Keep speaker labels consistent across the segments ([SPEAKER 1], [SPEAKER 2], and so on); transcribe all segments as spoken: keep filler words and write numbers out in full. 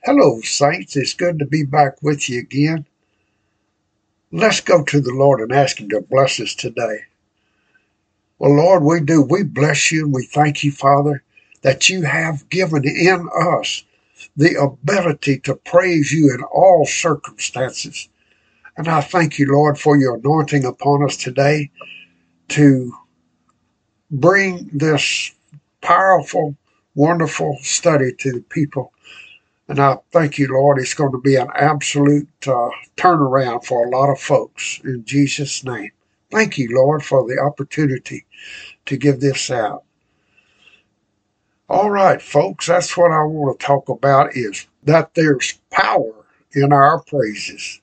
[SPEAKER 1] Hello, saints. It's good to be back with you again. Let's go to the Lord and ask Him to bless us today. Well, Lord, we do. We bless you and we thank you, Father, that you have given in us the ability to praise you in all circumstances. And I thank you, Lord, for your anointing upon us today to bring this powerful, wonderful study to the people. And I thank you, Lord, it's going to be an absolute uh, turnaround for a lot of folks in Jesus' name. Thank you, Lord, for the opportunity to give this out. All right, folks, that's what I want to talk about is that there's power in our praises.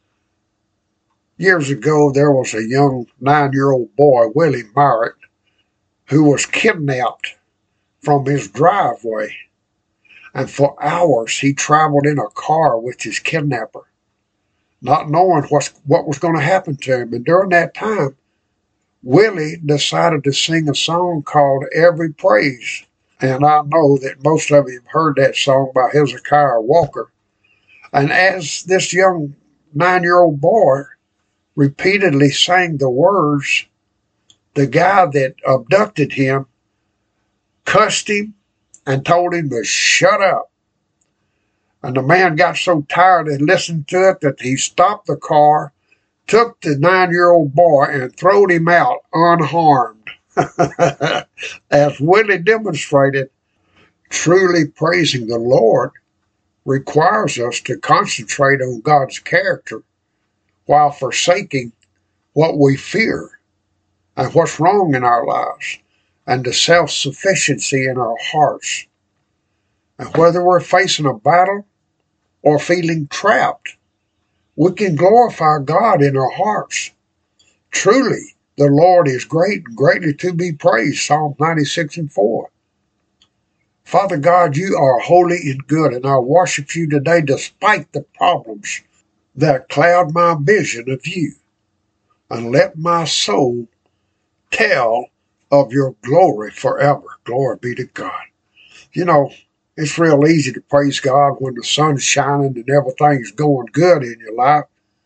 [SPEAKER 1] Years ago, there was a young nine-year-old boy, Willie Merritt, who was kidnapped from his driveway. And for hours, he traveled in a car with his kidnapper, not knowing what's, what was going to happen to him. And during that time, Willie decided to sing a song called Every Praise. And I know that most of you have heard that song by Hezekiah Walker. And as this young nine-year-old boy repeatedly sang the words, the guy that abducted him cussed him and told him to shut up. And the man got so tired of listening to it that he stopped the car, took the nine-year-old boy, and throwed him out unharmed. As Willie demonstrated, truly praising the Lord requires us to concentrate on God's character while forsaking what we fear and what's wrong in our lives and the self-sufficiency in our hearts. And whether we're facing a battle or feeling trapped, we can glorify God in our hearts. Truly, the Lord is great and greatly to be praised. Psalm ninety-six and four. Father God, you are holy and good, and I worship you today despite the problems that cloud my vision of you. And let my soul tell of your glory forever. Glory be to God. You know, it's real easy to praise God when the sun's shining and everything's going good in your life.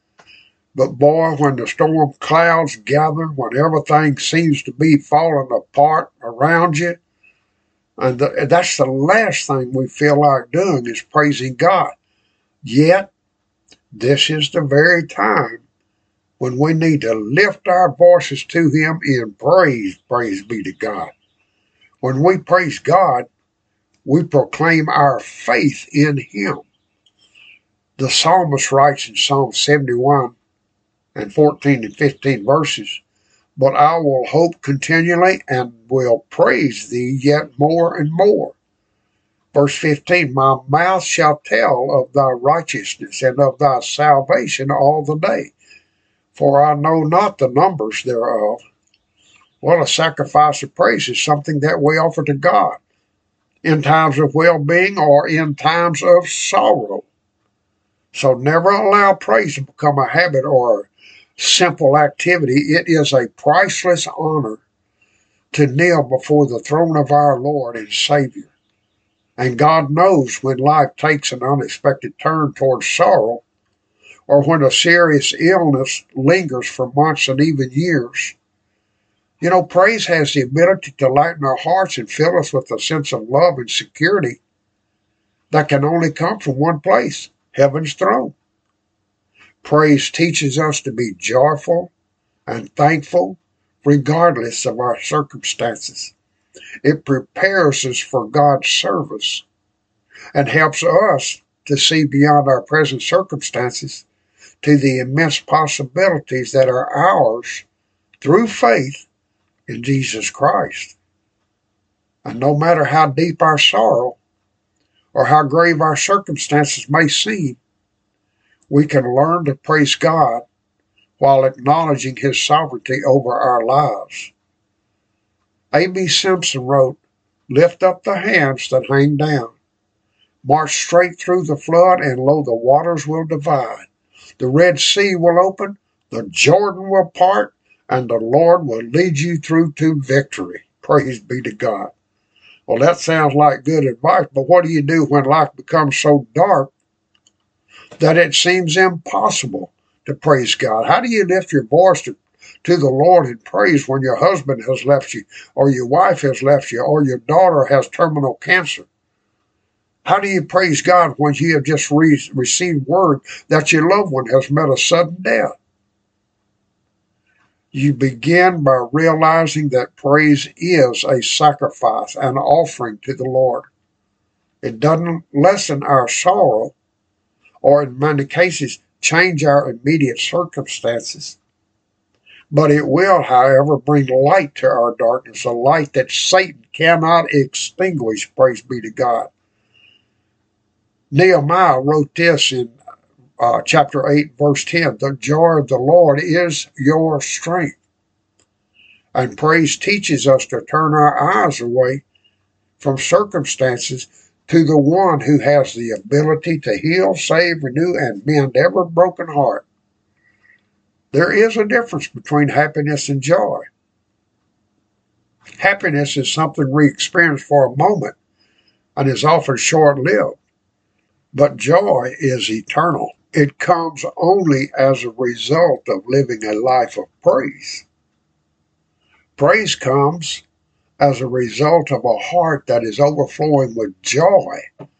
[SPEAKER 1] But boy, when the storm clouds gather, when everything seems to be falling apart around you, and the, that's the last thing we feel like doing is praising God. Yet, this is the very time when we need to lift our voices to Him in praise. Praise be to God. When we praise God, we proclaim our faith in Him. The psalmist writes in Psalm seventy-one and fourteen and fifteen verses, but I will hope continually and will praise thee yet more and more. Verse fifteen, my mouth shall tell of thy righteousness and of thy salvation all the day, for I know not the numbers thereof. Well, a sacrifice of praise is something that we offer to God in times of well-being or in times of sorrow. So never allow praise to become a habit or a simple activity. It is a priceless honor to kneel before the throne of our Lord and Savior. And God knows when life takes an unexpected turn towards sorrow, or when a serious illness lingers for months and even years. You know, praise has the ability to lighten our hearts and fill us with a sense of love and security that can only come from one place, heaven's throne. Praise teaches us to be joyful and thankful regardless of our circumstances. It prepares us for God's service and helps us to see beyond our present circumstances to the immense possibilities that are ours through faith in Jesus Christ. And no matter how deep our sorrow or how grave our circumstances may seem, we can learn to praise God while acknowledging His sovereignty over our lives. A B Simpson wrote, lift up the hands that hang down. March straight through the flood, and lo, the waters will divide. The Red Sea will open, the Jordan will part, and the Lord will lead you through to victory. Praise be to God. Well, that sounds like good advice, but what do you do when life becomes so dark that it seems impossible to praise God? How do you lift your voice to, to the Lord in praise when your husband has left you, or your wife has left you, or your daughter has terminal cancer? How do you praise God when you have just re- received word that your loved one has met a sudden death? You begin by realizing that praise is a sacrifice, an offering to the Lord. It doesn't lessen our sorrow, or in many cases, change our immediate circumstances. But it will, however, bring light to our darkness, a light that Satan cannot extinguish, praise be to God. Nehemiah wrote this in uh, chapter eight, verse ten, the joy of the Lord is your strength. And praise teaches us to turn our eyes away from circumstances to the one who has the ability to heal, save, renew, and mend every broken heart. There is a difference between happiness and joy. Happiness is something we experience for a moment and is often short-lived, but joy is eternal. It comes only as a result of living a life of praise. Praise comes as a result of a heart that is overflowing with joy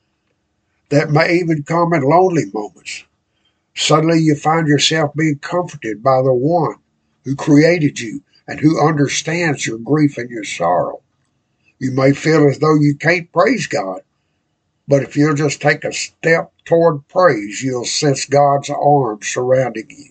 [SPEAKER 1] that may even come in lonely moments. Suddenly you find yourself being comforted by the one who created you and who understands your grief and your sorrow. You may feel as though you can't praise God, but if you'll just take a step toward praise, you'll sense God's arms surrounding you.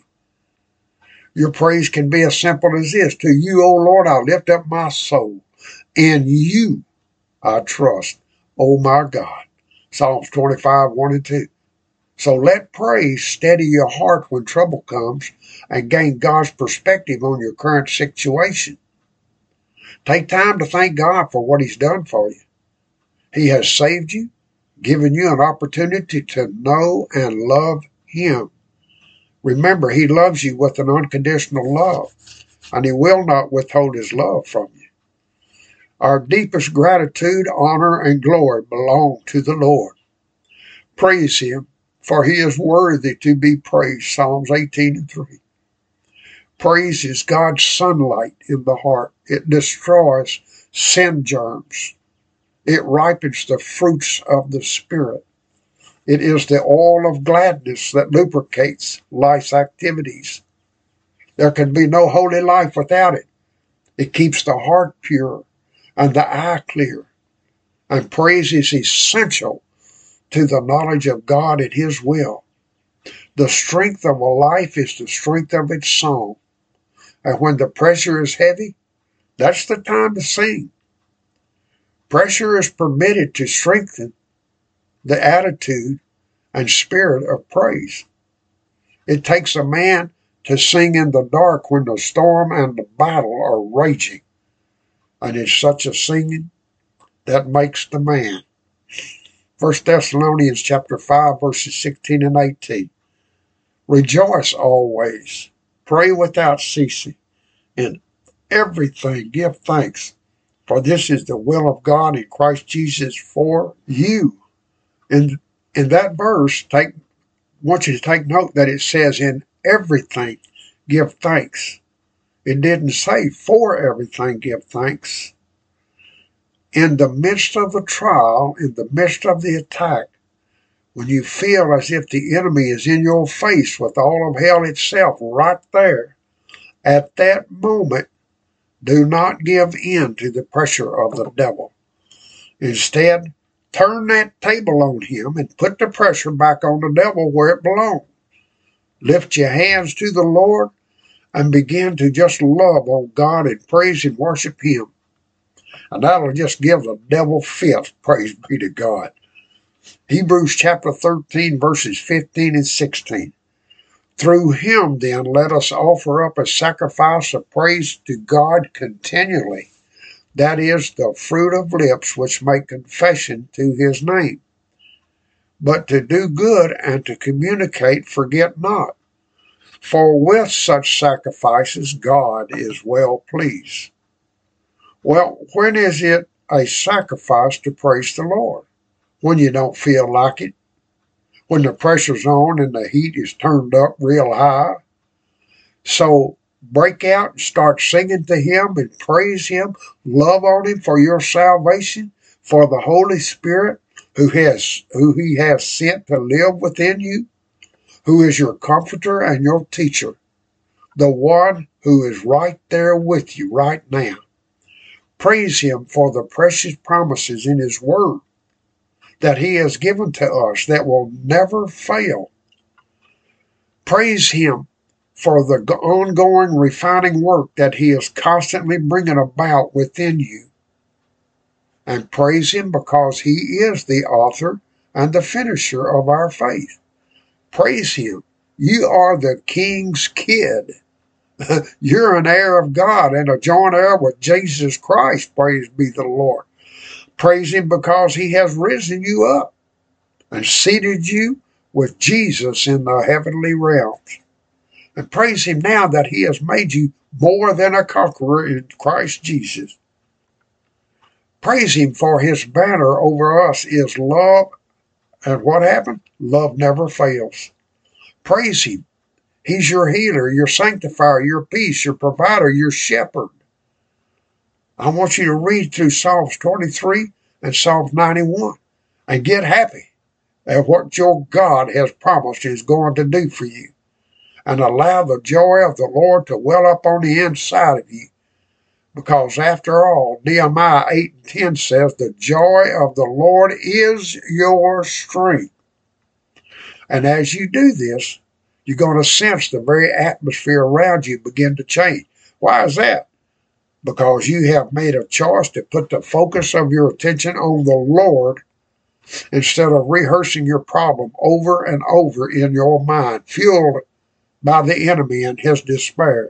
[SPEAKER 1] Your praise can be as simple as this: to you, O Lord, I lift up my soul. In you I trust, O my God. Psalms twenty-five, one and two. So let praise steady your heart when trouble comes and gain God's perspective on your current situation. Take time to thank God for what He's done for you. He has saved you, given you an opportunity to know and love Him. Remember, He loves you with an unconditional love, and He will not withhold His love from you. Our deepest gratitude, honor, and glory belong to the Lord. Praise Him, for He is worthy to be praised. Psalms eighteen and three. Praise is God's sunlight in the heart. It destroys sin germs. It ripens the fruits of the Spirit. It is the oil of gladness that lubricates life's activities. There can be no holy life without it. It keeps the heart pure and the eye clear. And praise is essential to the knowledge of God and His will. The strength of a life is the strength of its song. And when the pressure is heavy, that's the time to sing. Pressure is permitted to strengthen the attitude and spirit of praise. It takes a man to sing in the dark when the storm and the battle are raging. And it's such a singing that makes the man. First Thessalonians chapter five, verses sixteen and eighteen. Rejoice always. Pray without ceasing. In everything give thanks, for this is the will of God in Christ Jesus for you. In, in that verse, take, I want you to take note that it says in everything give thanks. It didn't say for everything give thanks. In the midst of the trial, in the midst of the attack, when you feel as if the enemy is in your face with all of hell itself right there, at that moment, do not give in to the pressure of the devil. Instead, turn that table on him and put the pressure back on the devil where it belongs. Lift your hands to the Lord and begin to just love on God and praise and worship Him. And that'll just give the devil fits, praise be to God. Hebrews chapter thirteen, verses fifteen and sixteen. Through Him, then, let us offer up a sacrifice of praise to God continually. That is the fruit of lips which make confession to His name. But to do good and to communicate, forget not. For with such sacrifices, God is well pleased. Well, when is it a sacrifice to praise the Lord when you don't feel like it, when the pressure's on and the heat is turned up real high. So break out and start singing to Him and praise Him. Love on Him for your salvation, for the Holy Spirit who has who He has sent to live within you, who is your comforter and your teacher, the one who is right there with you right now. Praise Him for the precious promises in His Word that He has given to us that will never fail. Praise Him for the ongoing refining work that He is constantly bringing about within you. And praise Him because He is the author and the finisher of our faith. Praise Him. You are the King's kid. You're an heir of God and a joint heir with Jesus Christ. Praise be the Lord. Praise Him because He has risen you up and seated you with Jesus in the heavenly realms. And praise Him now that He has made you more than a conqueror in Christ Jesus. Praise Him for His banner over us is love. And what happened? Love never fails. Praise Him. He's your healer, your sanctifier, your peace, your provider, your shepherd. I want you to read through Psalms twenty-three and Psalms ninety-one and get happy at what your God has promised He's going to do for you. And allow the joy of the Lord to well up on the inside of you. Because after all, Nehemiah eight and ten says, the joy of the Lord is your strength. And as you do this, you're going to sense the very atmosphere around you begin to change. Why is that? Because you have made a choice to put the focus of your attention on the Lord instead of rehearsing your problem over and over in your mind, fueled by the enemy and his despair.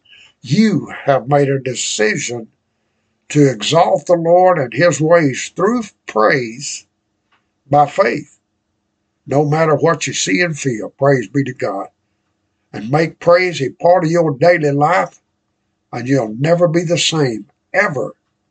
[SPEAKER 1] You have made a decision to exalt the Lord and His ways through praise by faith. No matter what you see and feel, praise be to God. And make praise a part of your daily life, and you'll never be the same, ever.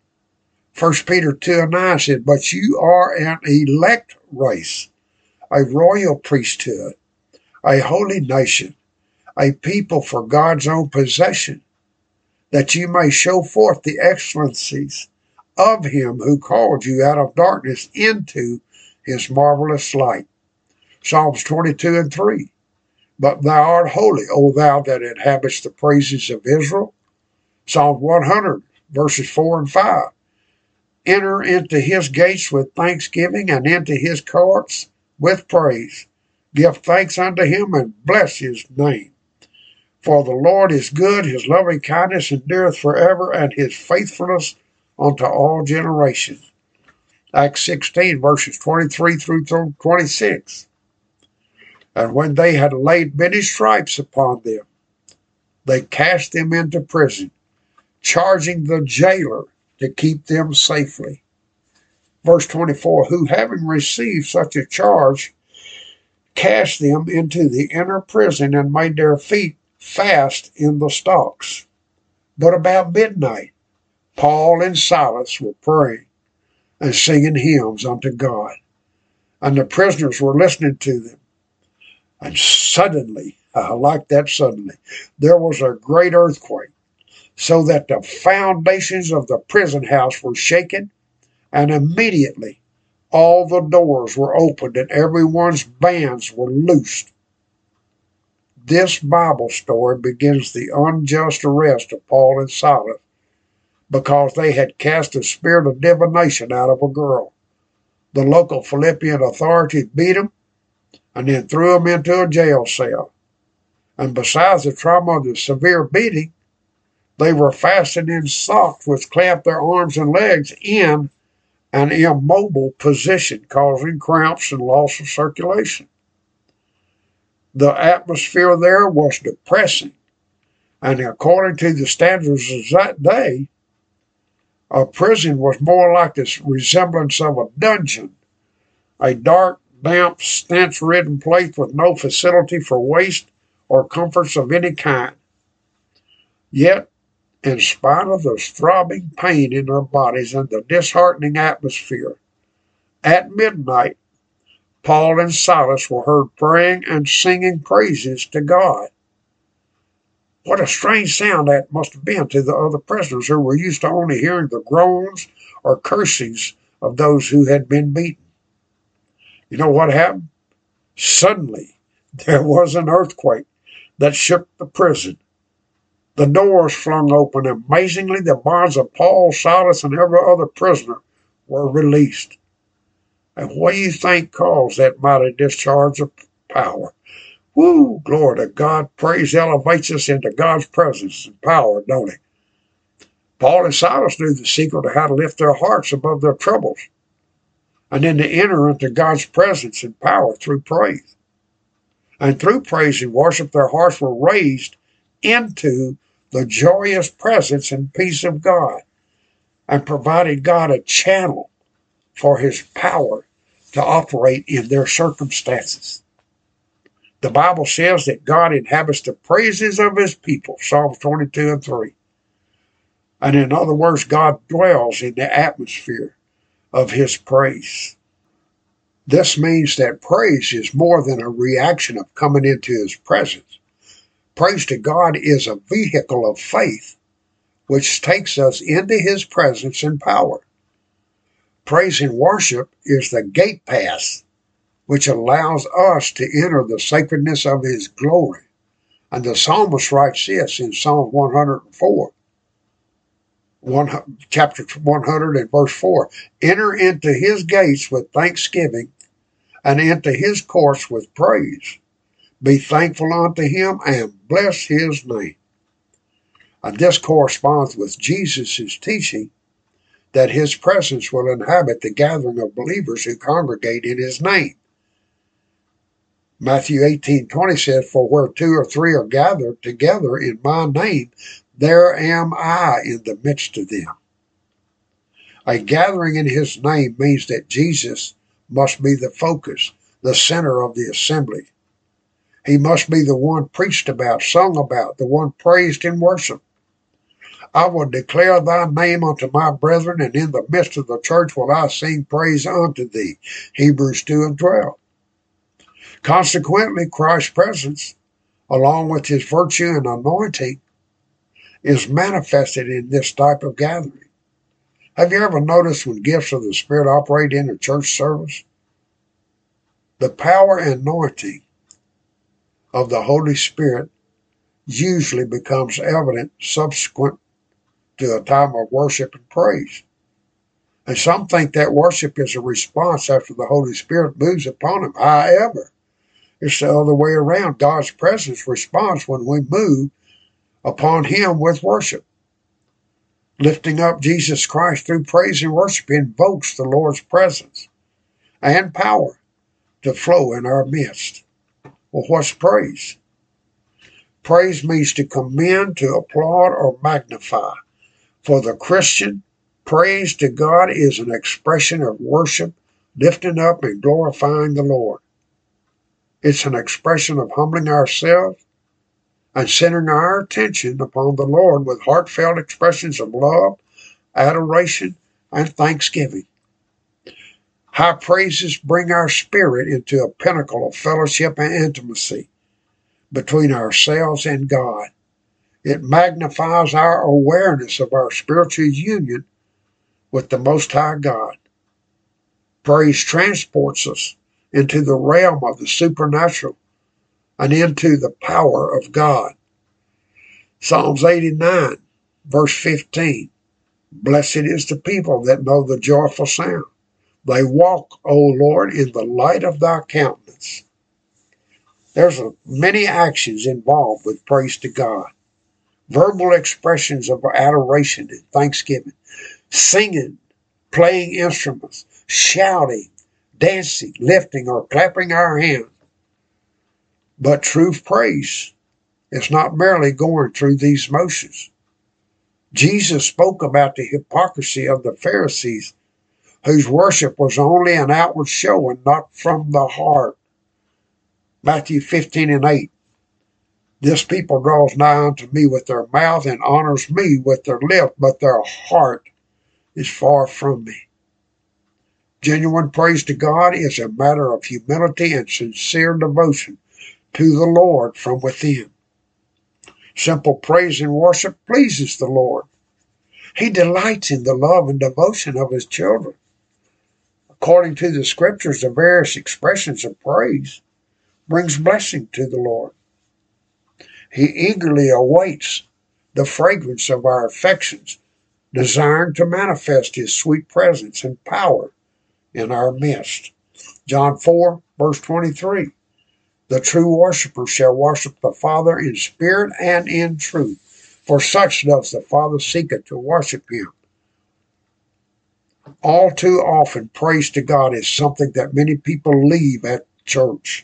[SPEAKER 1] First Peter two and nine said, but you are an elect race, a royal priesthood, a holy nation, a people for God's own possession, that you may show forth the excellencies of Him who called you out of darkness into His marvelous light. Psalms twenty-two and three. But thou art holy, O thou that inhabitest the praises of Israel. Psalm one hundred, verses four and five. Enter into His gates with thanksgiving and into His courts with praise. Give thanks unto Him and bless His name. For the Lord is good, His loving kindness endureth forever, and His faithfulness unto all generations. Acts sixteen, verses twenty-three through twenty-six. And when they had laid many stripes upon them, they cast them into prison, charging the jailer to keep them safely. Verse twenty-four, who having received such a charge, cast them into the inner prison and made their feet fast in the stocks. But about midnight, Paul and Silas were praying and singing hymns unto God, and the prisoners were listening to them. And suddenly, I like that suddenly, there was a great earthquake, so that the foundations of the prison house were shaken, and immediately all the doors were opened and everyone's bands were loosed. This Bible story begins the unjust arrest of Paul and Silas because they had cast a spirit of divination out of a girl. The local Philippian authorities beat them and then threw them into a jail cell. And besides the trauma of the severe beating, they were fastened in stocks which clamped their arms and legs in an immobile position, causing cramps and loss of circulation. The atmosphere there was depressing, and according to the standards of that day, a prison was more like the resemblance of a dungeon, a dark, damp, stench-ridden place with no facility for waste or comforts of any kind. Yet, in spite of the throbbing pain in their bodies and the disheartening atmosphere. At midnight, Paul and Silas were heard praying and singing praises to God. What a strange sound that must have been to the other prisoners who were used to only hearing the groans or cursings of those who had been beaten. You know what happened? Suddenly, there was an earthquake that shook the prison. The doors flung open. Amazingly, the bonds of Paul, Silas, and every other prisoner were released. And what do you think caused that mighty discharge of power? Woo, glory to God. Praise elevates us into God's presence and power, don't it? Paul and Silas knew the secret of how to lift their hearts above their troubles and then to enter into God's presence and power through praise. And through praise and worship, their hearts were raised into the joyous presence and peace of God and provided God a channel for his power to operate in their circumstances. The Bible says that God inhabits the praises of his people, Psalms twenty-two and three. And in other words, God dwells in the atmosphere of his praise. This means that praise is more than a reaction of coming into his presence. Praise to God is a vehicle of faith which takes us into his presence and power. Praise and worship is the gate pass which allows us to enter the sacredness of his glory. And the psalmist writes this in Psalm one hundred four, one, chapter one hundred and verse four. Enter into his gates with thanksgiving and into his courts with praise. Be thankful unto him and bless his name. And this corresponds with Jesus' teaching that his presence will inhabit the gathering of believers who congregate in his name. Matthew eighteen twenty says, for where two or three are gathered together in my name, there am I in the midst of them. A gathering in his name means that Jesus must be the focus, the center of the assembly. He must be the one preached about, sung about, the one praised in worship. I will declare thy name unto my brethren, and in the midst of the church will I sing praise unto thee. Hebrews two and twelve. Consequently, Christ's presence, along with his virtue and anointing, is manifested in this type of gathering. Have you ever noticed when gifts of the Spirit operate in a church service? The power and anointing of the Holy Spirit usually becomes evident subsequent to a time of worship and praise. And some think that worship is a response after the Holy Spirit moves upon them. However, it's the other way around. God's presence responds when we move upon him with worship. Lifting up Jesus Christ through praise and worship invokes the Lord's presence and power to flow in our midst. Well, what's praise? Praise means to commend, to applaud, or magnify. For the Christian, praise to God is an expression of worship, lifting up and glorifying the Lord. It's an expression of humbling ourselves and centering our attention upon the Lord with heartfelt expressions of love, adoration, and thanksgiving. High praises bring our spirit into a pinnacle of fellowship and intimacy between ourselves and God. It magnifies our awareness of our spiritual union with the Most High God. Praise transports us into the realm of the supernatural and into the power of God. Psalms eighty-nine, verse fifteen. Blessed is the people that know the joyful sound. They walk, O Lord, in the light of thy countenance. There's a, many actions involved with praise to God. Verbal expressions of adoration and thanksgiving. Singing, playing instruments, shouting, dancing, lifting, or clapping our hands. But true praise is not merely going through these motions. Jesus spoke about the hypocrisy of the Pharisees, whose worship was only an outward show and not from the heart. Matthew fifteen and eight. This people draws nigh unto me with their mouth and honors me with their lips, but their heart is far from me. Genuine praise to God is a matter of humility and sincere devotion to the Lord from within. Simple praise and worship pleases the Lord. He delights in the love and devotion of his children. According to the scriptures, the various expressions of praise brings blessing to the Lord. He eagerly awaits the fragrance of our affections, desiring to manifest his sweet presence and power in our midst. John four, verse twenty-three. The true worshiper shall worship the Father in spirit and in truth, for such does the Father seeketh to worship him. All too often, praise to God is something that many people leave at church,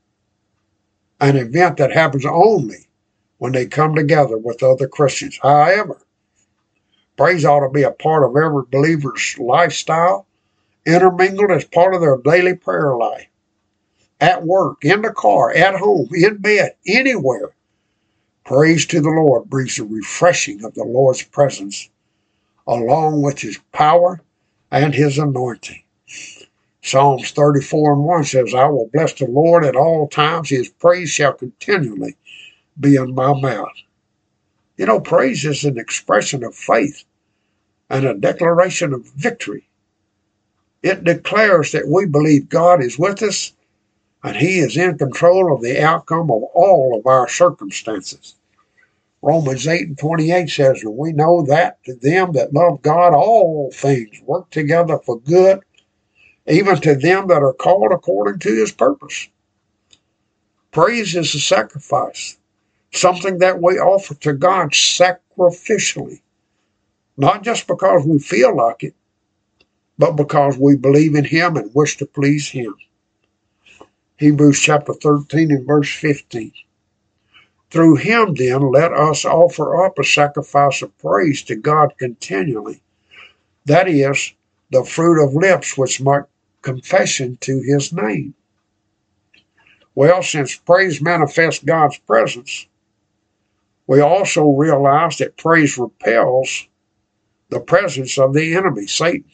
[SPEAKER 1] an event that happens only when they come together with other Christians. However, praise ought to be a part of every believer's lifestyle, intermingled as part of their daily prayer life. At work, in the car, at home, in bed, anywhere. Praise to the Lord brings the refreshing of the Lord's presence, along with his power and his anointing. Psalms thirty-four and one says, I will bless the Lord at all times. His praise shall continually be in my mouth. You know, praise is an expression of faith and a declaration of victory. It declares that we believe God is with us and he is in control of the outcome of all of our circumstances. Romans eight and twenty-eight says, and we know that to them that love God, all things work together for good, even to them that are called according to his purpose. Praise is a sacrifice, something that we offer to God sacrificially, not just because we feel like it, but because we believe in him and wish to please him. Hebrews chapter thirteen and verse fifteen. Through him, then, let us offer up a sacrifice of praise to God continually. That is, the fruit of lips which make confession to his name. Well, since praise manifests God's presence, we also realize that praise repels the presence of the enemy, Satan.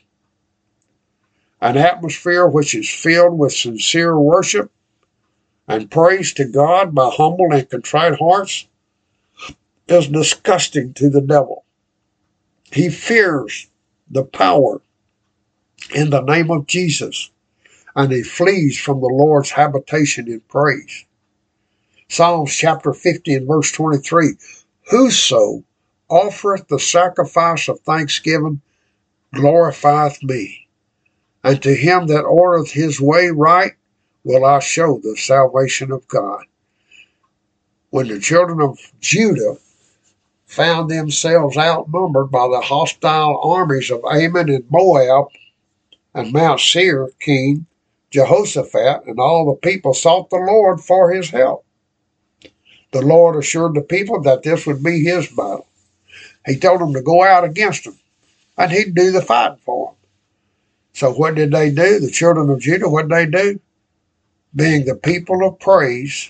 [SPEAKER 1] An atmosphere which is filled with sincere worship and praise to God by humble and contrite hearts is disgusting to the devil. He fears the power in the name of Jesus, and he flees from the Lord's habitation in praise. Psalms chapter fifty and verse twenty-three, whoso offereth the sacrifice of thanksgiving glorifieth me, and to him that ordereth his way right will I show the salvation of God. When the children of Judah found themselves outnumbered by the hostile armies of Ammon and Moab and Mount Seir, King Jehoshaphat and all the people sought the Lord for his help. The Lord assured the people that this would be his battle. He told them to go out against them, and he'd do the fighting for them. So what did they do? The children of Judah, what did they do? Being the people of praise,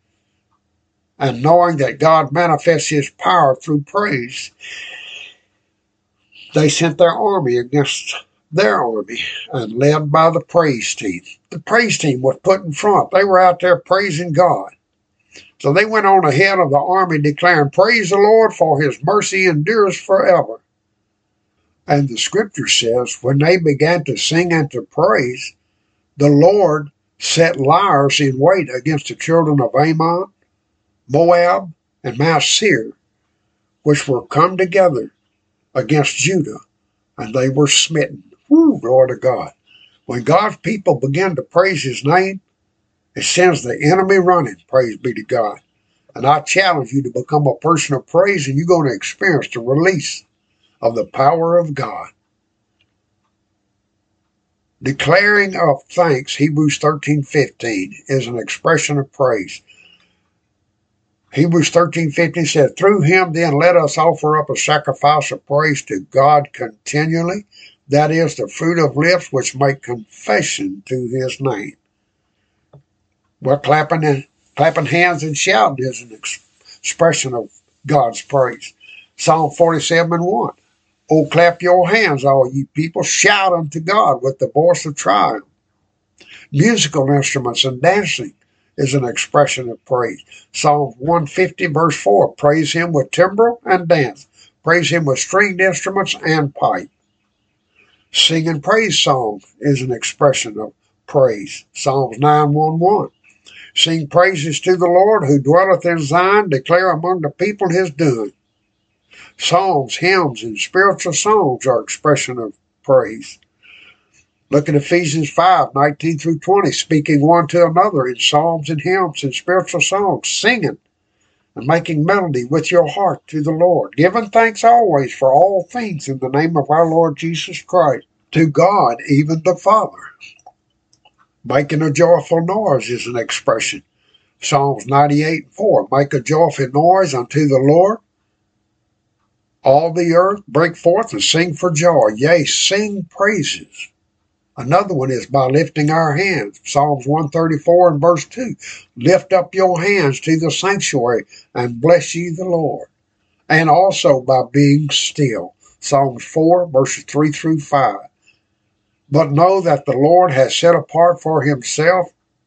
[SPEAKER 1] and knowing that God manifests his power through praise, they sent their army against their army, and led by the praise team. The praise team was put in front. They were out there praising God. So they went on ahead of the army declaring, praise the Lord, for his mercy endures forever. And the scripture says, when they began to sing and to praise, the Lord set liars in wait against the children of Ammon, Moab, and Mount Seir, which were come together against Judah, and they were smitten. Woo, glory to God. When God's people begin to praise his name, it sends the enemy running, praise be to God. And I challenge you to become a person of praise, and you're going to experience the release of the power of God. Declaring of thanks, Hebrews thirteen fifteen, is an expression of praise. Hebrews thirteen fifteen said, through him then let us offer up a sacrifice of praise to God continually. That is the fruit of lips which make confession to his name. Well, clapping, and, clapping hands and shouting is an ex- expression of God's praise. Psalm forty-seven and one. Oh, clap your hands, all ye people. Shout unto God with the voice of triumph. Musical instruments and dancing is an expression of praise. Psalm one fifty verse four. Praise him with timbrel and dance. Praise him with stringed instruments and pipe. Singing praise songs is an expression of praise. Psalms nine one one. Sing praises to the Lord who dwelleth in Zion. Declare among the people his doing. Psalms, hymns, and spiritual songs are expression of praise. Look at Ephesians five, nineteen through twenty, speaking one to another in psalms and hymns and spiritual songs, singing and making melody with your heart to the Lord, giving thanks always for all things in the name of our Lord Jesus Christ, to God, even the Father. Making a joyful noise is an expression. Psalms ninety-eight and four, make a joyful noise unto the Lord. All the earth break forth and sing for joy. Yea, sing praises. Another one is by lifting our hands. Psalms one thirty-four and verse two. Lift up your hands to the sanctuary and bless ye the Lord. And also by being still. Psalms four verses three through five. But know that the Lord has set apart for himself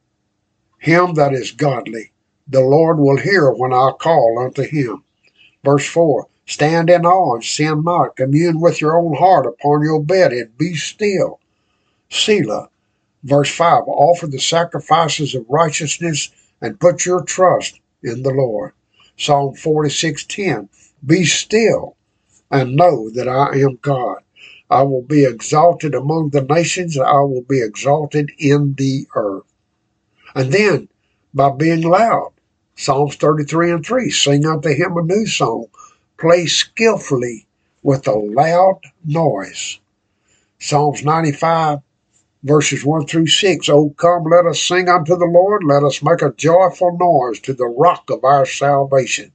[SPEAKER 1] him that is godly. The Lord will hear when I call unto him. Verse four. Stand in awe and sin not. Commune with your own heart upon your bed and be still. Selah. Verse five. Offer the sacrifices of righteousness and put your trust in the Lord. Psalm forty-six ten. Be still and know that I am God. I will be exalted among the nations. I will be exalted in the earth. And then by being loud. Psalms thirty-three and three. Sing unto him a new song. Play skillfully with a loud noise. Psalms ninety-five, verses one through six. Oh, come, let us sing unto the Lord. Let us make a joyful noise to the rock of our salvation.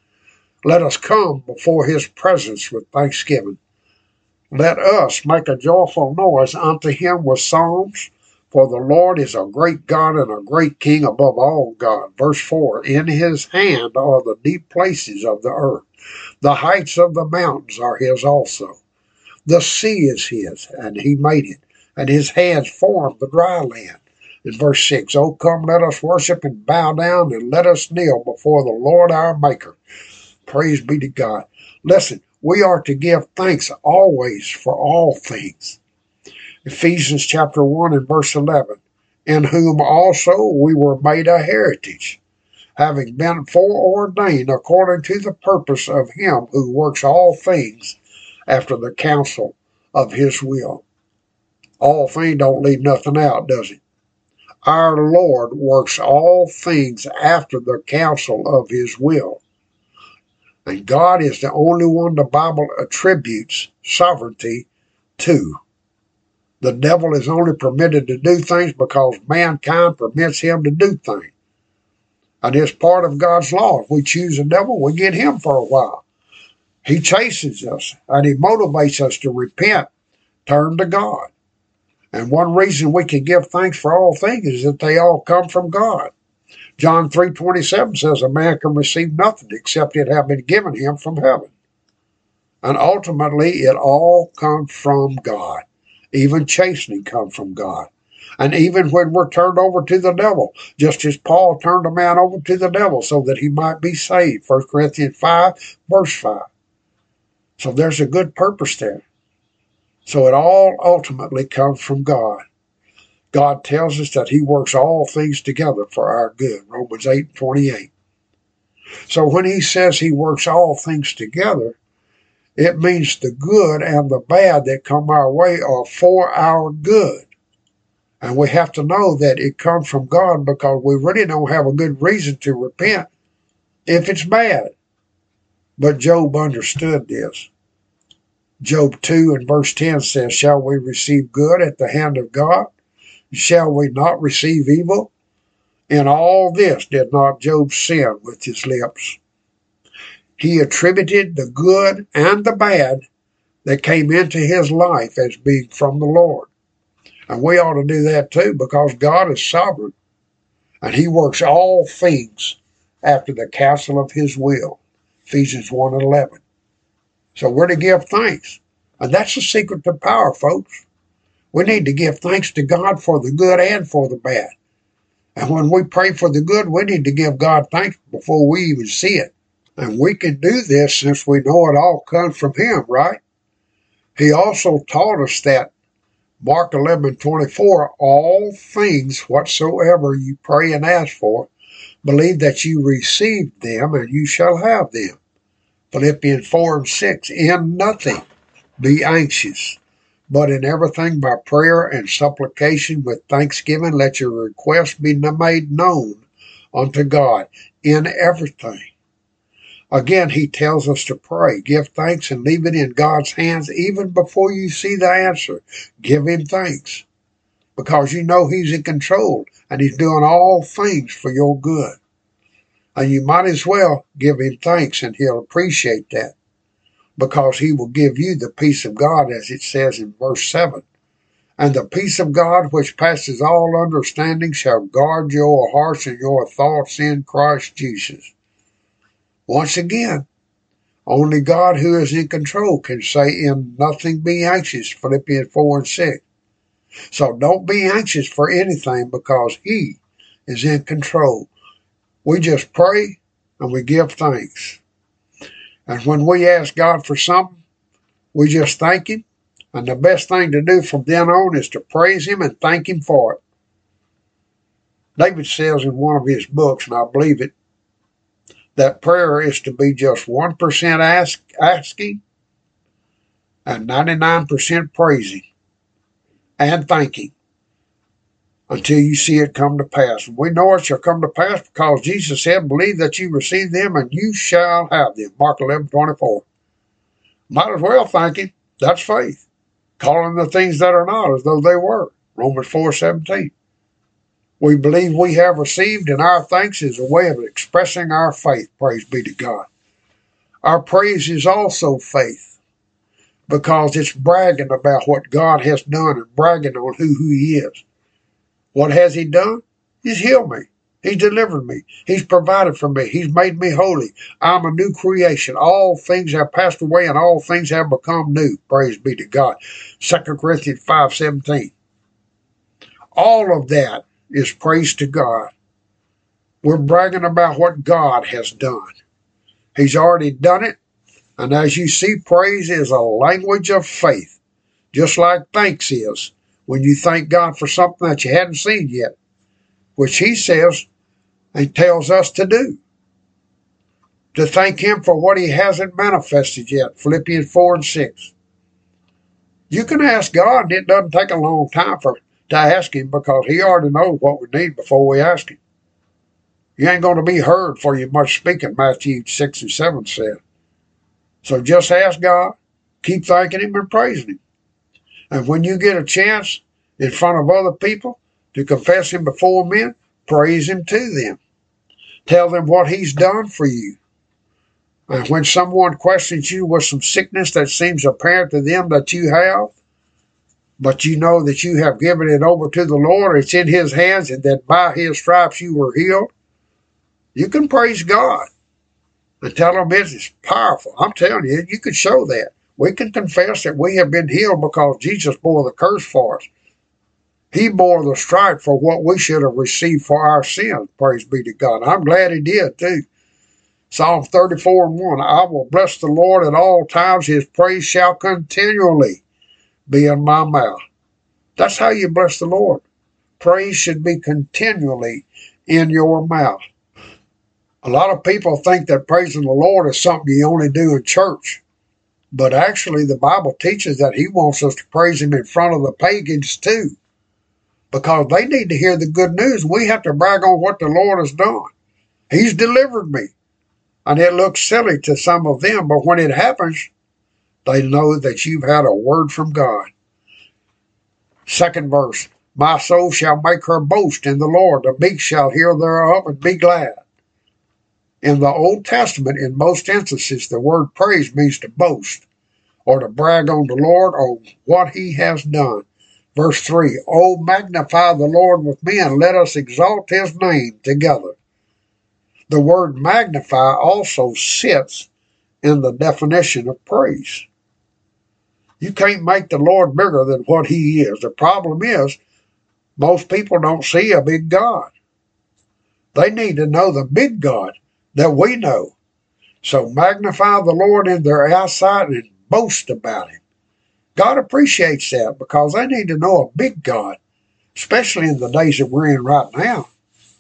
[SPEAKER 1] Let us come before his presence with thanksgiving. Let us make a joyful noise unto him with psalms. For the Lord is a great God and a great King above all God. Verse four. In his hand are the deep places of the earth. The heights of the mountains are his also. The sea is his, and he made it, and his hands formed the dry land. In verse six, oh, come, let us worship and bow down, and let us kneel before the Lord our Maker. Praise be to God. Listen, we are to give thanks always for all things. Ephesians chapter one and verse eleven, in whom also we were made a heritage, having been foreordained according to the purpose of him who works all things after the counsel of his will. All things don't leave nothing out, does it? Our Lord works all things after the counsel of his will. And God is the only one the Bible attributes sovereignty to. The devil is only permitted to do things because mankind permits him to do things. And it's part of God's law. If we choose the devil, we get him for a while. He chases us, and he motivates us to repent, turn to God. And one reason we can give thanks for all things is that they all come from God. John three twenty-seven says a man can receive nothing except it have been given him from heaven. And ultimately, it all comes from God. Even chastening comes from God. And even when we're turned over to the devil, just as Paul turned a man over to the devil so that he might be saved. First Corinthians five, verse five. So there's a good purpose there. So it all ultimately comes from God. God tells us that he works all things together for our good. Romans eight twenty-eight. So when he says he works all things together, it means the good and the bad that come our way are for our good. And we have to know that it comes from God because we really don't have a good reason to repent if it's bad. But Job understood this. Job two and verse ten says, shall we receive good at the hand of God? Shall we not receive evil? In all this did not Job sin with his lips. He attributed the good and the bad that came into his life as being from the Lord. And we ought to do that too because God is sovereign and he works all things after the counsel of his will. Ephesians one and eleven. So we're to give thanks. And that's the secret to power, folks. We need to give thanks to God for the good and for the bad. And when we pray for the good, we need to give God thanks before we even see it. And we can do this since we know it all comes from him, right? He also taught us that, Mark eleven twenty-four, all things whatsoever you pray and ask for, believe that you received them and you shall have them. Philippians four and six, in nothing be anxious, but in everything by prayer and supplication with thanksgiving, let your requests be made known unto God in everything. Again, he tells us to pray, give thanks, and leave it in God's hands even before you see the answer. Give him thanks, because you know he's in control and he's doing all things for your good. And you might as well give him thanks, and he'll appreciate that, because he will give you the peace of God, as it says in verse seven. And the peace of God, which passes all understanding, shall guard your hearts and your thoughts in Christ Jesus. Once again, only God, who is in control, can say, in nothing be anxious, Philippians four and six. So don't be anxious for anything, because he is in control. We just pray and we give thanks. And when we ask God for something, we just thank him. And the best thing to do from then on is to praise him and thank him for it. David says in one of his books, and I believe it, that prayer is to be just one percent ask, asking and ninety-nine percent praising and thanking until you see it come to pass. And we know it shall come to pass because Jesus said, believe that you receive them and you shall have them. Mark eleven twenty-four. Might as well thank him. That's faith. Calling the things that are not as though they were. Romans four seventeen. We believe we have received, and our thanks is a way of expressing our faith. Praise be to God. Our praise is also faith, because it's bragging about what God has done and bragging on who, who he is. What has he done? He's healed me. He's delivered me. He's provided for me. He's made me holy. I'm a new creation. All things have passed away and all things have become new. Praise be to God. Second Corinthians five seventeen. All of that is praise to God. We're bragging about what God has done. He's already done it. And as you see, praise is a language of faith, just like thanks is when you thank God for something that you hadn't seen yet, which he says and tells us to do, to thank him for what he hasn't manifested yet. Philippians four and six. You can ask God, and it doesn't take a long time for to ask him, because he already knows what we need before we ask him. You ain't going to be heard for you much speaking, Matthew six and seven said. So just ask God, keep thanking him and praising him. And when you get a chance in front of other people to confess him before men, praise him to them. Tell them what he's done for you. And when someone questions you with some sickness that seems apparent to them that you have, but you know that you have given it over to the Lord, it's in his hands, and that by his stripes you were healed, you can praise God and tell them it's powerful. I'm telling you, you can show that. We can confess that we have been healed because Jesus bore the curse for us. He bore the stripe for what we should have received for our sins. Praise be to God. I'm glad he did too. Psalm thirty-four and one. I will bless the Lord at all times. His praise shall continually be in my mouth. That's how you bless the Lord. Praise should be continually in your mouth. A lot of people think that praising the Lord is something you only do in church. But actually, the Bible teaches that he wants us to praise him in front of the pagans too, because they need to hear the good news. We have to brag on what the Lord has done. He's delivered me. And it looks silly to some of them, but when it happens, they know that you've had a word from God. Second verse, my soul shall make her boast in the Lord. The meek shall hear thereof and be glad. In the Old Testament, in most instances, the word praise means to boast or to brag on the Lord or what he has done. Verse three, oh, magnify the Lord with me and let us exalt his name together. The word magnify also sits in the definition of praise. You can't make the Lord bigger than what he is. The problem is, most people don't see a big God. They need to know the big God that we know. So magnify the Lord in their eyesight and boast about him. God appreciates that because they need to know a big God, especially in the days that we're in right now.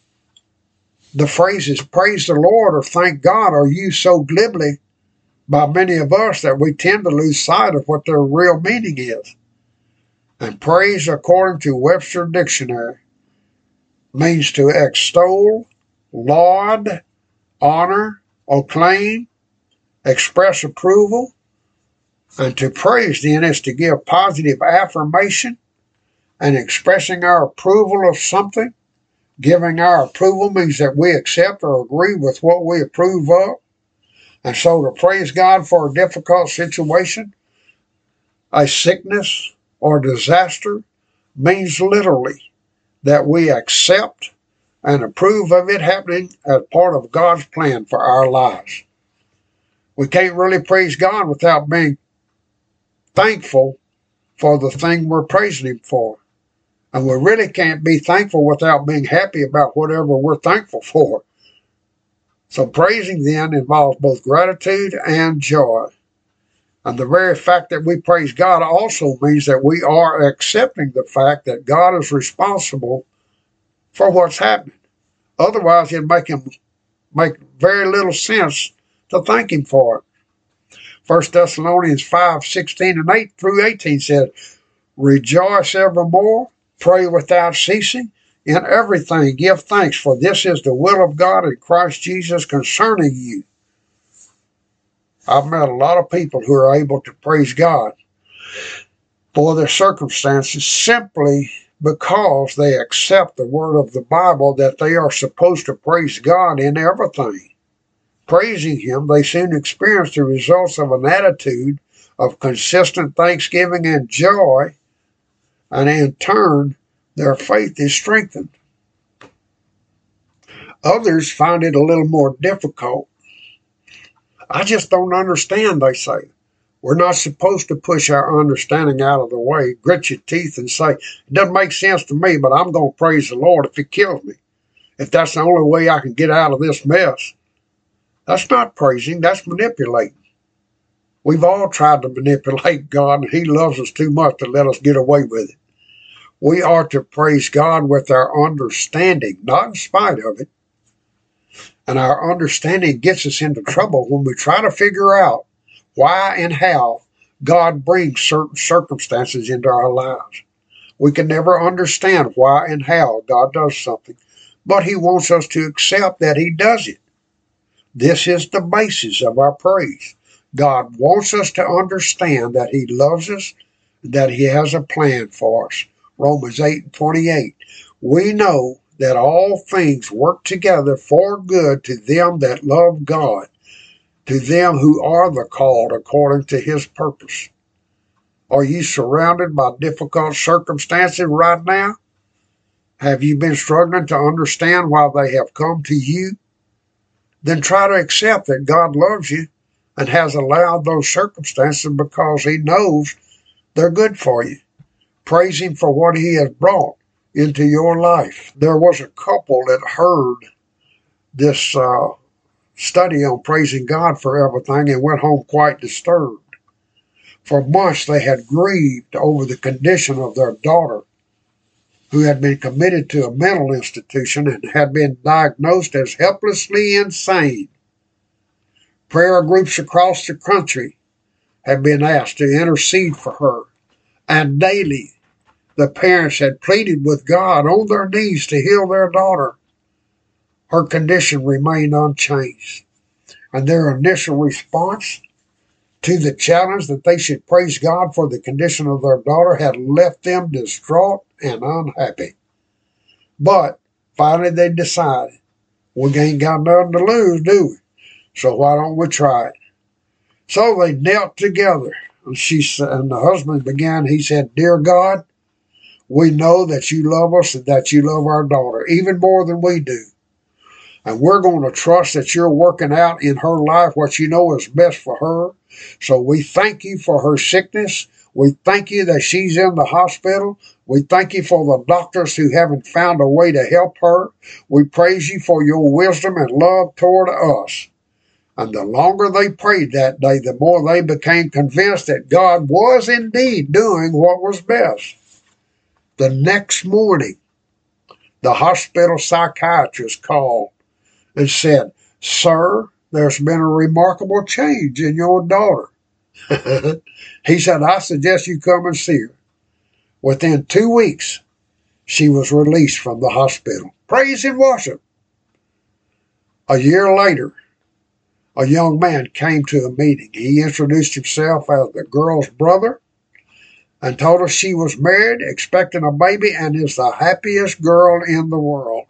[SPEAKER 1] The phrases praise the Lord or thank God are used so glibly by many of us that we tend to lose sight of what their real meaning is. And praise, according to Webster Dictionary, means to extol, laud, honor, acclaim, express approval. And to praise, then, is to give positive affirmation and expressing our approval of something. Giving our approval means that we accept or agree with what we approve of. And so to praise God for a difficult situation, a sickness, or disaster means literally that we accept and approve of it happening as part of God's plan for our lives. We can't really praise God without being thankful for the thing we're praising him for. And we really can't be thankful without being happy about whatever we're thankful for. So praising then involves both gratitude and joy. And the very fact that we praise God also means that we are accepting the fact that God is responsible for what's happening. Otherwise, it'd make him make very little sense to thank him for it. First Thessalonians five, sixteen and eight through eighteen said, rejoice evermore, pray without ceasing, in everything give thanks, for this is the will of God in Christ Jesus concerning you. I've met a lot of people who are able to praise God for their circumstances simply because they accept the word of the Bible that they are supposed to praise God in everything. Praising him, they soon experience the results of an attitude of consistent thanksgiving and joy, and in turn, their faith is strengthened. Others find it a little more difficult. I just don't understand, they say. We're not supposed to push our understanding out of the way, grit your teeth and say, it doesn't make sense to me, but I'm going to praise the Lord if it kills me. If that's the only way I can get out of this mess. That's not praising, that's manipulating. We've all tried to manipulate God, and he loves us too much to let us get away with it. We are to praise God with our understanding, not in spite of it. And our understanding gets us into trouble when we try to figure out why and how God brings certain circumstances into our lives. We can never understand why and how God does something, but he wants us to accept that he does it. This is the basis of our praise. God wants us to understand that he loves us, that he has a plan for us. Romans eight and twenty-eight. We know that all things work together for good to them that love God, to them who are the called according to his purpose. Are you surrounded by difficult circumstances right now? Have you been struggling to understand why they have come to you? Then try to accept that God loves you and has allowed those circumstances because he knows they're good for you. Praise him for what he has brought into your life. There was a couple that heard this uh, study on praising God for everything and went home quite disturbed. For months they had grieved over the condition of their daughter, who had been committed to a mental institution and had been diagnosed as helplessly insane. Prayer groups across the country had been asked to intercede for her, and daily the parents had pleaded with God on their knees to heal their daughter. Her condition remained unchanged, and their initial response to the challenge that they should praise God for the condition of their daughter had left them distraught and unhappy. But finally they decided, we ain't got nothing to lose, do we? So why don't we try it? So they knelt together, and she said, and the husband began, he said, Dear God, we know that you love us and that you love our daughter, even more than we do. And we're going to trust that you're working out in her life what you know is best for her. So we thank you for her sickness. We thank you that she's in the hospital. We thank you for the doctors who haven't found a way to help her. We praise you for your wisdom and love toward us. And the longer they prayed that day, the more they became convinced that God was indeed doing what was best. The next morning, the hospital psychiatrist called and said, "Sir, there's been a remarkable change in your daughter." He said, "I suggest you come and see her." Within two weeks, she was released from the hospital. Praise and worship. A year later, a young man came to a meeting. He introduced himself as the girl's brother and told us she was married, expecting a baby, and is the happiest girl in the world.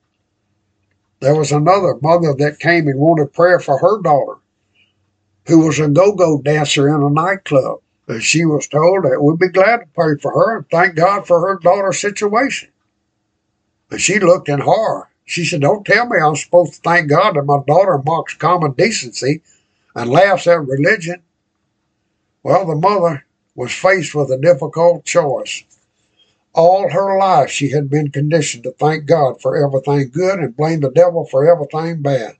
[SPEAKER 1] There was another mother that came and wanted prayer for her daughter, who was a go-go dancer in a nightclub. And she was told that we'd be glad to pray for her and thank God for her daughter's situation. And she looked in horror. She said, "Don't tell me I'm supposed to thank God that my daughter mocks common decency and laughs at religion." Well, the mother was faced with a difficult choice. All her life she had been conditioned to thank God for everything good and blame the devil for everything bad.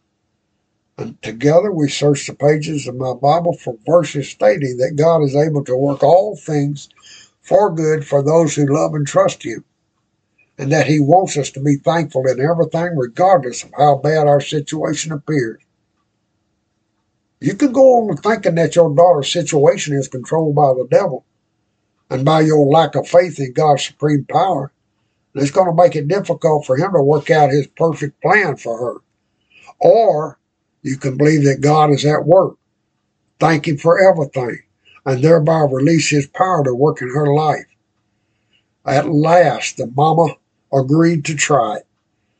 [SPEAKER 1] And together we searched the pages of my Bible for verses stating that God is able to work all things for good for those who love and trust Him, and that He wants us to be thankful in everything regardless of how bad our situation appears. You can go on thinking that your daughter's situation is controlled by the devil and by your lack of faith in God's supreme power. And it's going to make it difficult for Him to work out His perfect plan for her. Or you can believe that God is at work, thank Him for everything, and thereby release His power to work in her life. At last, the mama agreed to try it.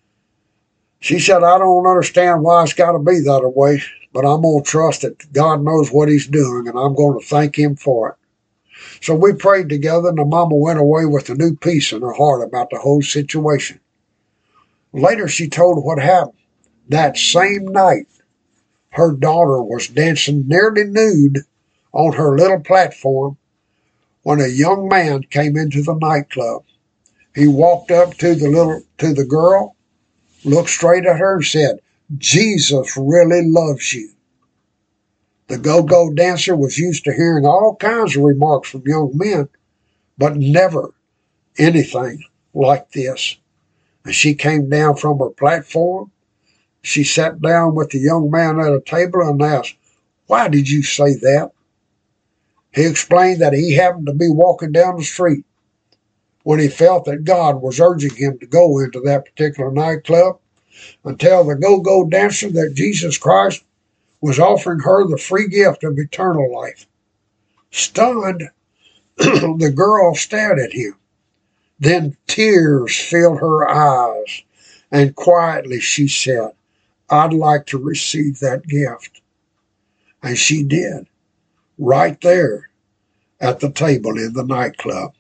[SPEAKER 1] She said, "I don't understand why it's got to be that way, but I'm going to trust that God knows what He's doing, and I'm going to thank Him for it." So we prayed together, and the mama went away with a new peace in her heart about the whole situation. Later, she told what happened. That same night, her daughter was dancing nearly nude on her little platform when a young man came into the nightclub. He walked up to the little to the girl, looked straight at her and said, "Jesus really loves you." The go-go dancer was used to hearing all kinds of remarks from young men, but never anything like this. And she came down from her platform. She sat down with the young man at a table and asked, "Why did you say that?" He explained that he happened to be walking down the street when he felt that God was urging him to go into that particular nightclub and tell the go-go dancer that Jesus Christ was offering her the free gift of eternal life. Stunned, the girl stared at him. Then tears filled her eyes, and quietly she said, "I'd like to receive that gift." And she did, right there at the table in the nightclub.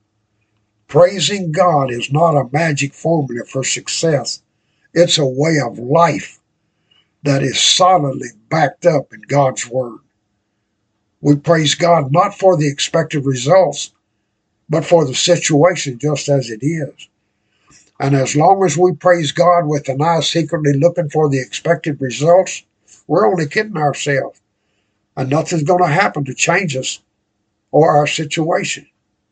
[SPEAKER 1] Praising God is not a magic formula for success. It's a way of life that is solidly backed up in God's Word. We praise God not for the expected results, but for the situation just as it is. And as long as we praise God with an eye secretly looking for the expected results, we're only kidding ourselves. And nothing's going to happen to change us or our situation.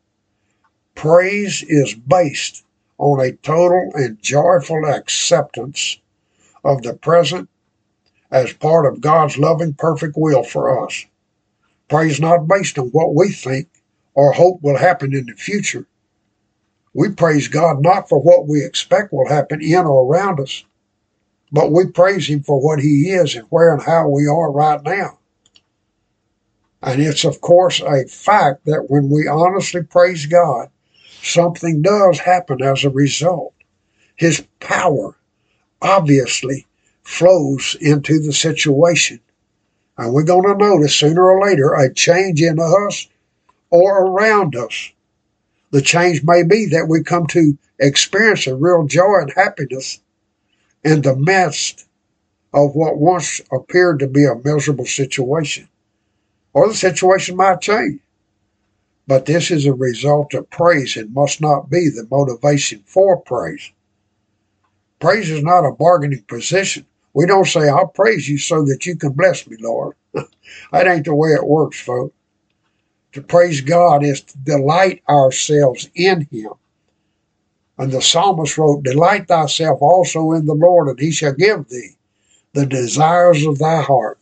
[SPEAKER 1] Praise is based on a total and joyful acceptance of the present as part of God's loving, perfect will for us. Praise not based on what we think or hope will happen in the future. We praise God not for what we expect will happen in or around us, but we praise Him for what He is and where and how we are right now. And it's, of course, a fact that when we honestly praise God, something does happen as a result. His power obviously flows into the situation. And we're going to notice sooner or later a change in us or around us. The change may be that we come to experience a real joy and happiness in the midst of what once appeared to be a miserable situation. Or the situation might change. But this is a result of praise and must not be the motivation for praise. Praise is not a bargaining position. We don't say, I'll praise you so that you can bless me, Lord. That ain't the way it works, folks. To praise God is to delight ourselves in Him. And the psalmist wrote, delight thyself also in the Lord, and He shall give thee the desires of thy heart.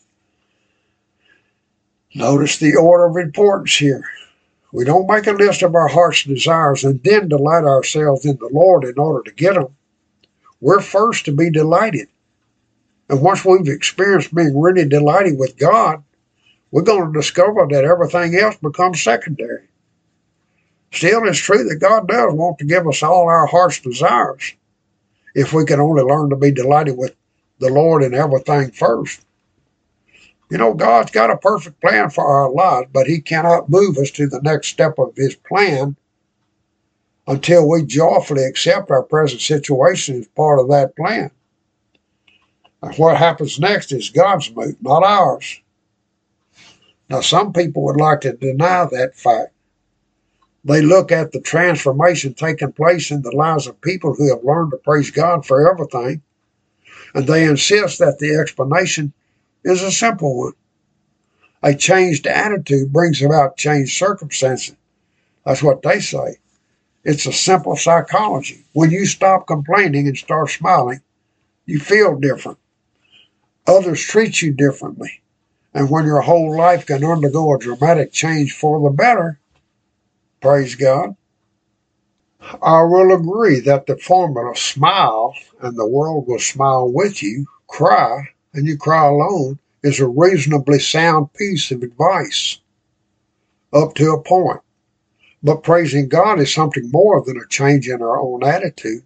[SPEAKER 1] Notice the order of importance here. We don't make a list of our heart's desires and then delight ourselves in the Lord in order to get them. We're first to be delighted. And once we've experienced being really delighted with God, we're going to discover that everything else becomes secondary. Still, it's true that God does want to give us all our heart's desires if we can only learn to be delighted with the Lord in everything first. You know, God's got a perfect plan for our lives, but He cannot move us to the next step of His plan until we joyfully accept our present situation as part of that plan. And what happens next is God's move, not ours. Now, some people would like to deny that fact. They look at the transformation taking place in the lives of people who have learned to praise God for everything, and they insist that the explanation is a simple one. A changed attitude brings about changed circumstances. That's what they say. It's a simple psychology. When you stop complaining and start smiling, you feel different. Others treat you differently. And when your whole life can undergo a dramatic change for the better, praise God, I will agree that the formula smile and the world will smile with you, cry and you cry alone, is a reasonably sound piece of advice up to a point. But praising God is something more than a change in our own attitude.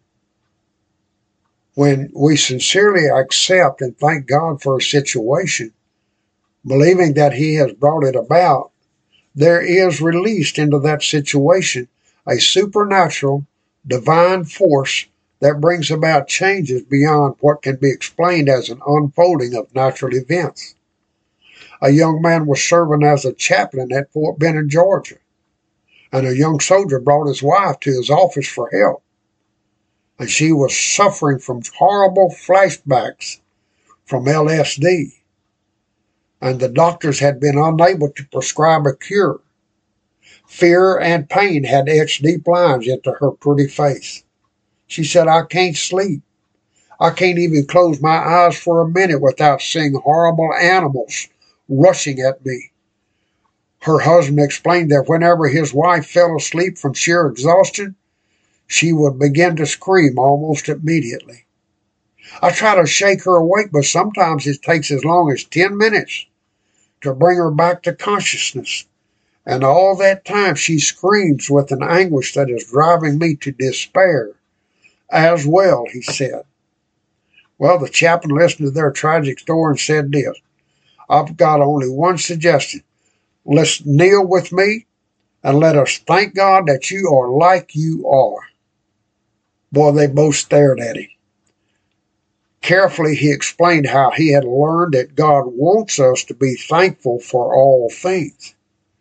[SPEAKER 1] When we sincerely accept and thank God for a situation, believing that He has brought it about, there is released into that situation a supernatural, divine force that brings about changes beyond what can be explained as an unfolding of natural events. A young man was serving as a chaplain at Fort Benning, Georgia, and a young soldier brought his wife to his office for help, and she was suffering from horrible flashbacks from L S D, and the doctors had been unable to prescribe a cure. Fear and pain had etched deep lines into her pretty face. She said, I can't sleep. I can't even close my eyes for a minute without seeing horrible animals rushing at me. Her husband explained that whenever his wife fell asleep from sheer exhaustion, she would begin to scream almost immediately. I try to shake her awake, but sometimes it takes as long as ten minutes to bring her back to consciousness. And all that time she screams with an anguish that is driving me to despair as well, he said. Well, the chaplain listened to their tragic story and said this, I've got only one suggestion. Let's kneel with me and let us thank God that you are like you are. Boy, they both stared at him. Carefully, he explained how he had learned that God wants us to be thankful for all things.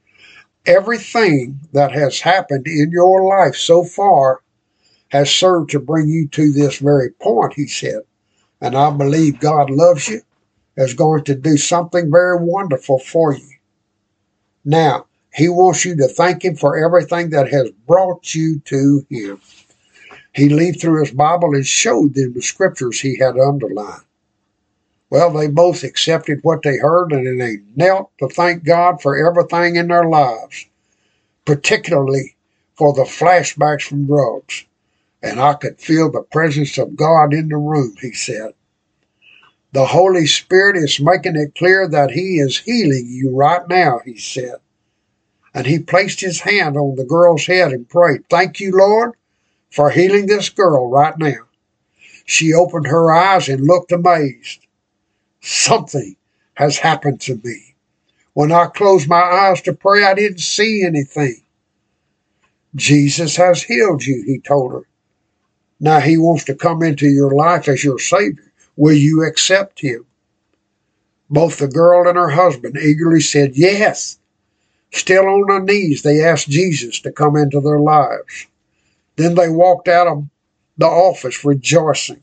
[SPEAKER 1] Everything that has happened in your life so far has served to bring you to this very point, he said. And I believe God loves you, is going to do something very wonderful for you. Now, He wants you to thank Him for everything that has brought you to Him. He leafed through his Bible and showed them the scriptures he had underlined. Well, they both accepted what they heard, and then they knelt to thank God for everything in their lives, particularly for the flashbacks from drugs. And I could feel the presence of God in the room, he said. The Holy Spirit is making it clear that He is healing you right now, he said. And he placed his hand on the girl's head and prayed, thank you, Lord, for healing this girl right now. She opened her eyes and looked amazed. Something has happened to me. When I closed my eyes to pray, I didn't see anything. Jesus has healed you, he told her. Now he wants to come into your life as your Savior. Will you accept him? Both the girl and her husband eagerly said yes. Still on their knees, they asked Jesus to come into their lives. Then they walked out of the office rejoicing.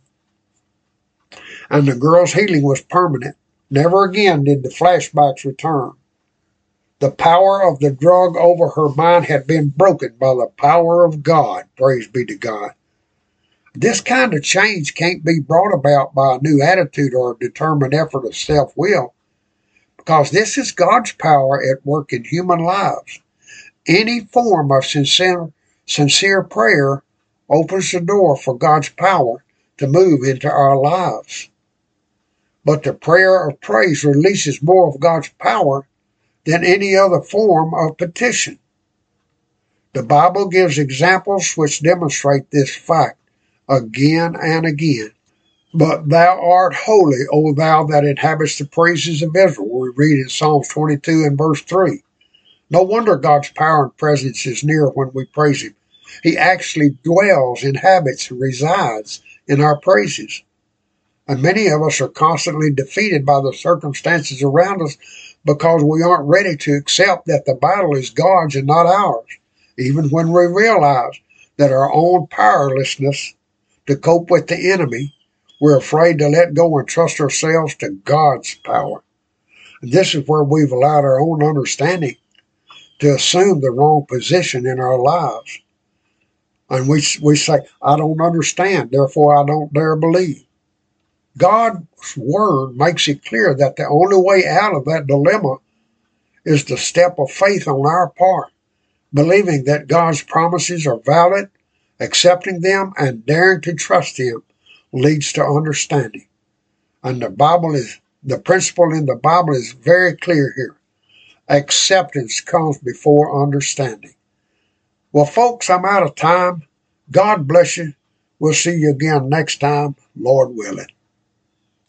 [SPEAKER 1] And the girl's healing was permanent. Never again did the flashbacks return. The power of the drug over her mind had been broken by the power of God. Praise be to God. This kind of change can't be brought about by a new attitude or a determined effort of self-will, because this is God's power at work in human lives. Any form of sincere, sincere prayer opens the door for God's power to move into our lives. But the prayer of praise releases more of God's power than any other form of petition. The Bible gives examples which demonstrate this fact again and again. But thou art holy, O thou that inhabitest the praises of Israel, we read in Psalms twenty-two and verse three. No wonder God's power and presence is near when we praise him. He actually dwells, inhabits, and resides in our praises. And many of us are constantly defeated by the circumstances around us because we aren't ready to accept that the battle is God's and not ours, even when we realize that our own powerlessness to cope with the enemy, we're afraid to let go and trust ourselves to God's power. And this is where we've allowed our own understanding to assume the wrong position in our lives. And we, we say, I don't understand, therefore I don't dare believe. God's word makes it clear that the only way out of that dilemma is the step of faith on our part, believing that God's promises are valid, accepting them, and daring to trust him leads to understanding. And the Bible is, the principle in the Bible is very clear here. Acceptance comes before understanding. Well, folks, I'm out of time. God bless you. We'll see you again next time, Lord willing.